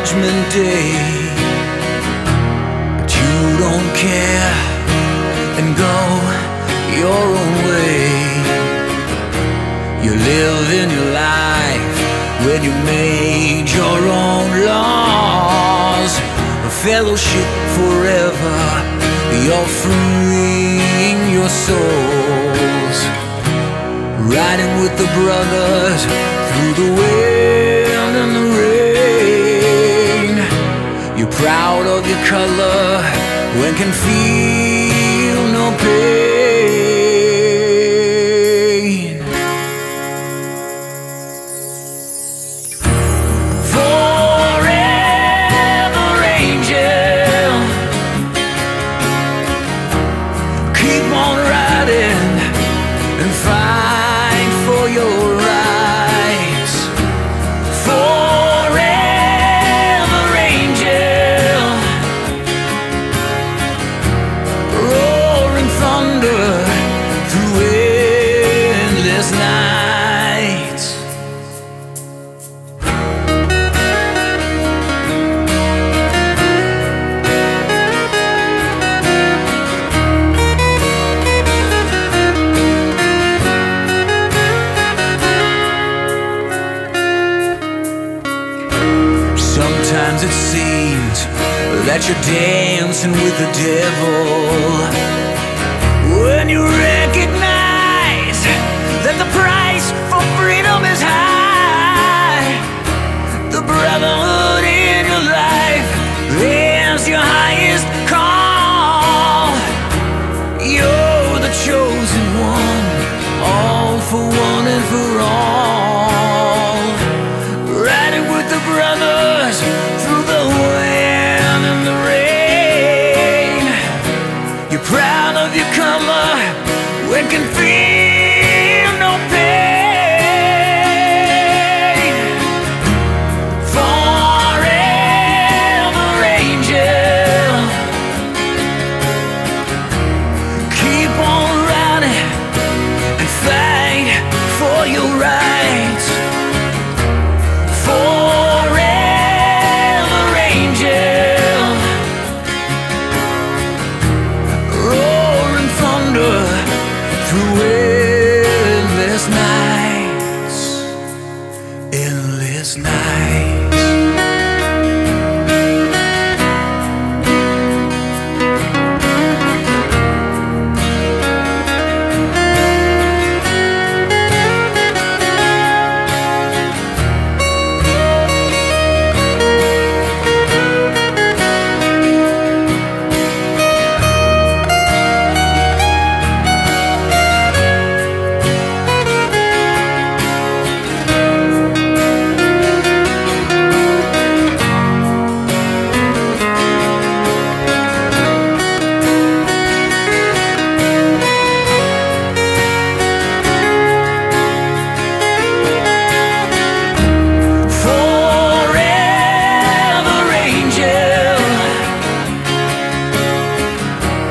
Judgment Day, but you don't care and go your own way. You live in your life when you made your own laws. A fellowship forever, you're freeing your souls. Riding with the brothers through the wind and the rain. You're proud of your color when can feel no pain. Forever angel, keep on riding and fight for your rights. Forever angel, roaring thunder through endless nights. Sometimes it seems that you're dancing with the devil when you recognize that the price for freedom is high. The brotherhood in your life is your highest call. You're the chosen one, all for one and for all. Riding with the brothers through the wind and the rain. You're proud of your color when can feel no pain. Forever angel, keep on riding and fight for your rights. Forever angel, roaring thunder through endless nights, endless nights.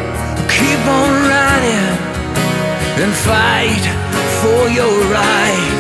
And fight for your right.